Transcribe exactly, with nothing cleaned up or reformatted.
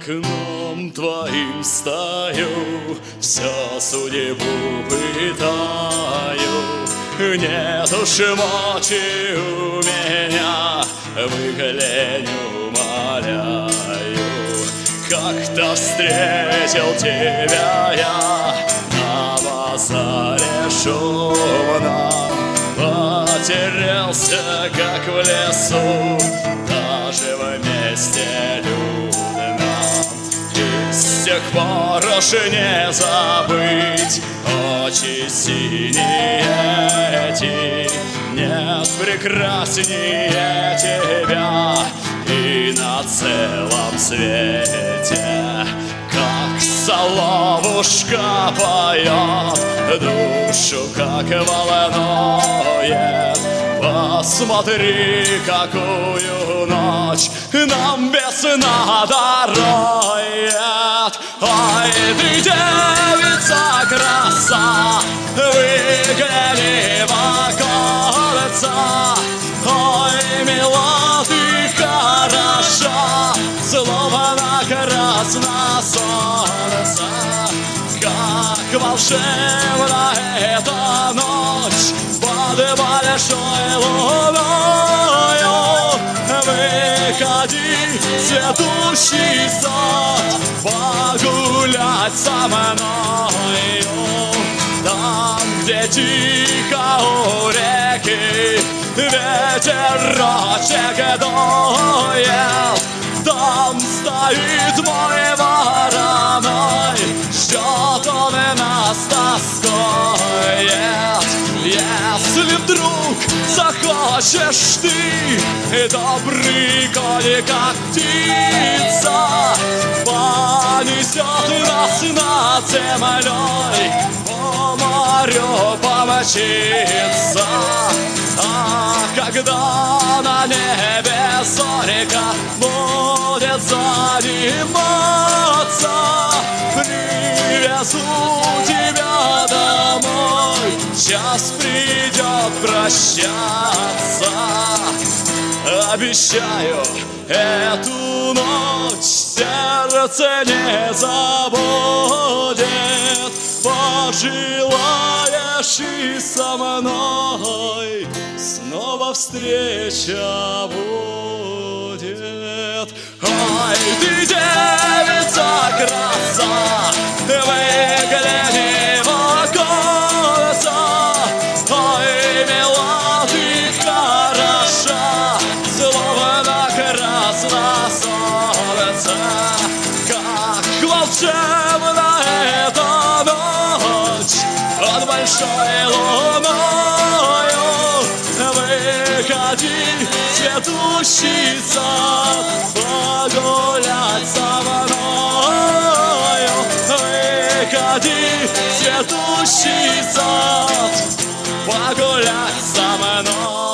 окном твоим стою, все судьбу пытаю. Нет уж мочи у меня, выглянь, умоляю. Как-то встретил тебя я на базаре шумном, потерялся, как в лесу, даже вместе людном. И с тех пор уж не забыть очи синие эти. Нет прекраснее тебя и на целом свете. Как соловушка поет, душу как волнует. Посмотри, какую ночь нам без сна дарует. Ой, ты девица краса, выгляни в окольца. Ой, мила, ты хороша, словно красное солнце. Как волшебна эта ночь под большой луною. Выходи, цветущий сад, погулять со мною. Там, где тихо у реки ветерочек дует, там стоит мой вороной, ждет он нас, тоскует. Если вдруг захочешь ты, добрый конь, как птица, понесет нас над землей, по морю помчится. А когда на небе зорька будет заниматься, привезу тебя домой, час придет прощаться. Обещаю, эту ночь сердце не забудет. Пожелаешь и со мной снова встреча будет. Ой, ты девица краса, выгляни в окольца. Ой, мила, ты хороша, словно красное солнце. Как волшебна эта ночь под большой луною. Выходи, цветущий сад, погулять со мною. Выходи, цветущий сад, погулять со мной.